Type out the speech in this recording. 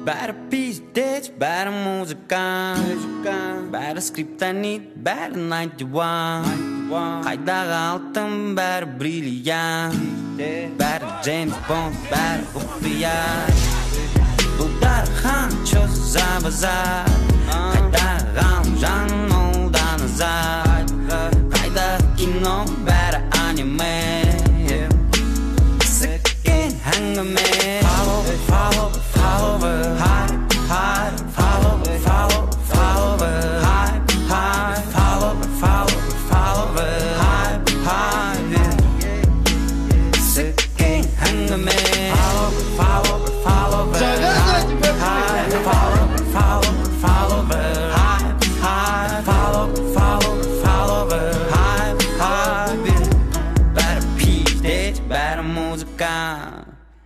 бәрі пиздец, бәрі музыка, бәрі скриптонит, бәрі 91. Қайдағы алтын, бәрі бриллиант, бәрі Джеймс Бонд, бәрі құпия. Бұл дархан чөз за-базар, қайдағы ғалым жан олдан азар. Қайда кино, бәрі аниме, сіккен әңгіме. Follow, follow, follow, hide, hide.